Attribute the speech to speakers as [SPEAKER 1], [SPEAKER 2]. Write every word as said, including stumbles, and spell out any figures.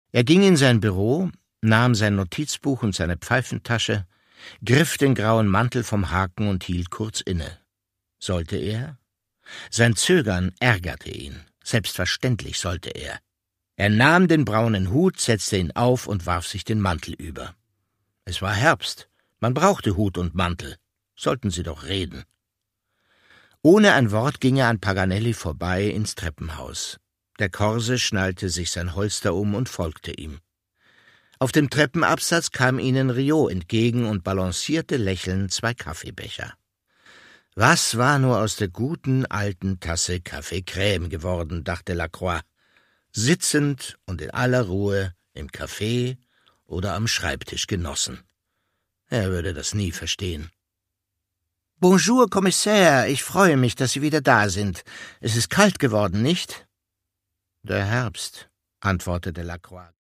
[SPEAKER 1] Er ging in sein Büro, nahm sein Notizbuch und seine Pfeifentasche, griff den grauen Mantel vom Haken und hielt kurz inne. Sollte er? Sein Zögern ärgerte ihn. Selbstverständlich sollte er. Er nahm den braunen Hut, setzte ihn auf und warf sich den Mantel über. Es war Herbst. Man brauchte Hut und Mantel. Sollten sie doch reden. Ohne ein Wort ging er an Paganelli vorbei ins Treppenhaus. Der Korse schnallte sich sein Holster um und folgte ihm. Auf dem Treppenabsatz kam ihnen Rio entgegen und balancierte lächelnd zwei Kaffeebecher. Was war nur aus der guten alten Tasse Kaffee Crème geworden, dachte Lacroix, sitzend und in aller Ruhe im Café oder am Schreibtisch genossen. Er würde das nie verstehen. »Bonjour, Kommissär, ich freue mich, dass Sie wieder da sind. Es ist kalt geworden, nicht?« »Der Herbst«, antwortete Lacroix.